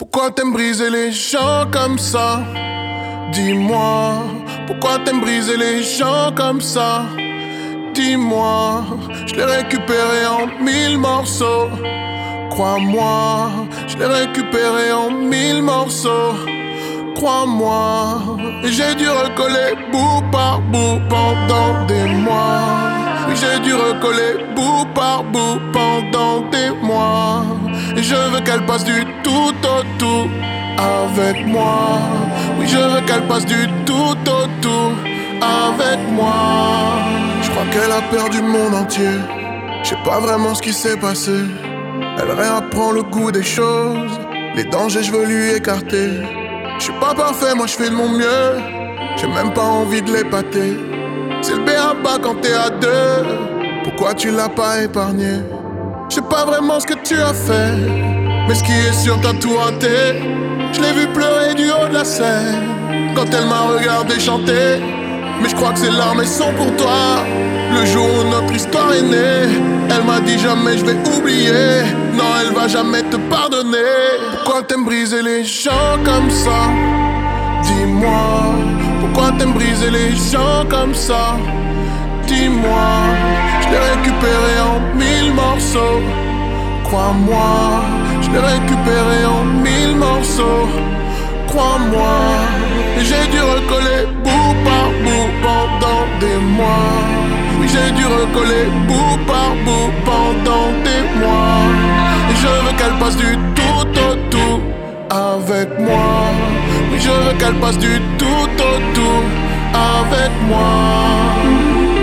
Pourquoi t'aimes briser les gens comme ça? Dis-moi, pourquoi t'aimes briser les gens comme ça? Dis-moi, je l'ai récupéré en 1000 morceaux. Crois-moi, je l'ai récupéré en 1000 morceaux. Crois-moi, et j'ai dû recoller bout par bout pendant des mois. Oui, j'ai dû recoller bout par bout pendant des mois. Et je veux qu'elle passe du tout au tout avec moi. Oui, je veux qu'elle passe du tout au tout avec moi. Je crois qu'elle a perdu le monde entier. Je sais pas vraiment ce qui s'est passé. Elle réapprend le goût des choses. Les dangers je veux lui écarter. Je suis pas parfait, moi je fais de mon mieux. J'ai même pas envie de l'épater. C'est le b.a.-ba quand t'es à deux. Pourquoi tu l'as pas épargné? Je sais pas vraiment ce que tu as fait, mais ce qui est sûr t'as tout raté. Je l'ai vu pleurer du haut de la scène quand elle m'a regardé chanter. Mais je crois que ces larmes elles sont pour toi. Le jour où notre histoire est née, elle m'a dit jamais je vais oublier. Non, elle va jamais te pardonner. Pourquoi t'aimes briser les gens comme ça? Dis-moi, pourquoi t'aimes briser les gens comme ça? Dis-moi, je l'ai récupéré en 1000 morceaux. Crois-moi, je l'ai récupéré en 1000 morceaux. Crois-moi, et j'ai dû recoller bout par bout pendant des mois. Oui, j'ai dû recoller bout par bout pendant des mois. Et je veux qu'elle passe du tout au tout avec moi. Oui, je veux qu'elle passe du tout au tout avec moi.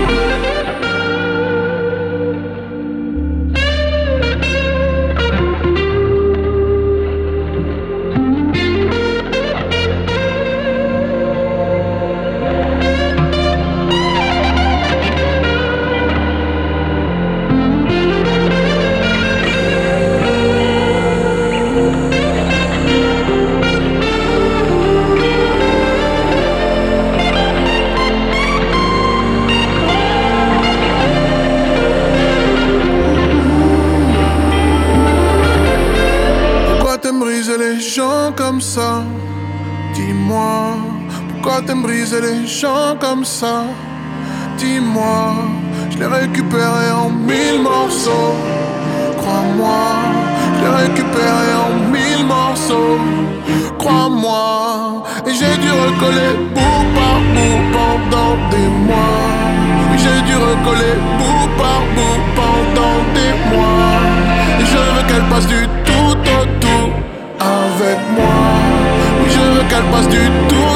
T'aimes briser les gens comme ça? Dis-moi, pourquoi t'aimes briser les gens comme ça? Dis-moi, je l'ai récupéré en 1000 morceaux. Crois-moi, je l'ai récupéré en 1000 morceaux. Crois-moi, et j'ai dû recoller bout par bout pendant des mois. Oui, j'ai dû recoller bout par bout pendant des mois. Et je veux qu'elle passe du tout au tout avec moi. Oui, je veux qu'elle passe du tout